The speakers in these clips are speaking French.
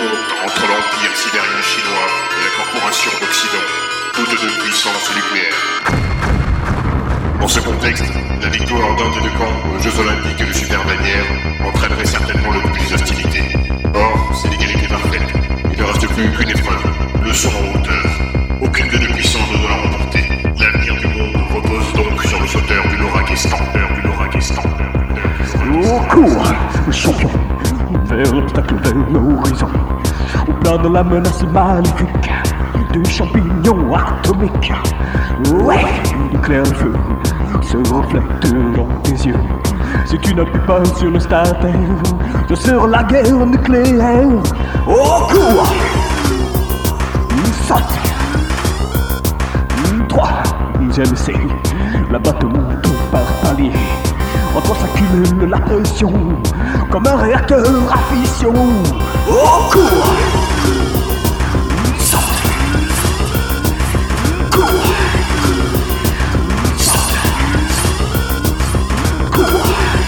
monte entre l'Empire sibérien chinois et la Corporation d'Occident, toutes deux puissances nucléaires. Dans ce contexte, la victoire d'un des deux camps aux Jeux Olympiques de Super Bannière entraînerait certainement le plus des hostilités. Or, c'est l'égalité parfaite. Il ne reste plus qu'une épreuve, le saut en hauteur. Aucune des deux puissances ne doit la remporter. L'avenir du monde repose donc sur le sauteur du Laura Stamper. Au cours, le champion, vers l'obstacle, vers l'horizon. Au plan de la menace maléfique du champignon atomique. Ouais, le clair de feu se reflète dans tes yeux. Si tu n'appuies pas sur le starter, ce sera la guerre nucléaire. Au cours, saute. 3, deuxième essai, la batte monte par palier. En toi s'accumule la pression, comme un réacteur à fission. Au cours, saute. Cours, saute. Cours,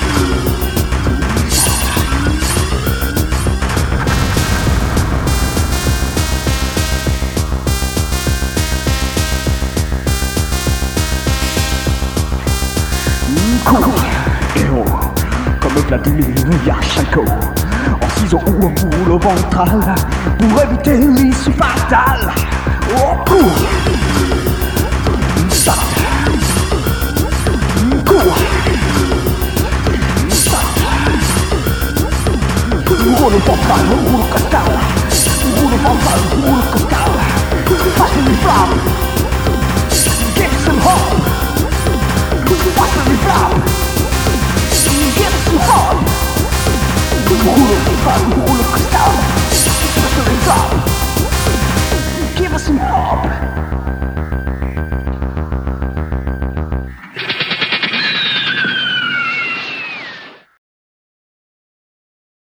cours. Héros, comme Vladimir Yachenko, en ciseaux ou en boule ventrale, pour éviter l'issue fatale. Au cours, saute. Cours, saute. Roule ventral, roule costal. Roule ventral, roule costal. Fasten les flammes. Get some hope. Fasten les flammes. Get some hope. Roule ventral, roule costal.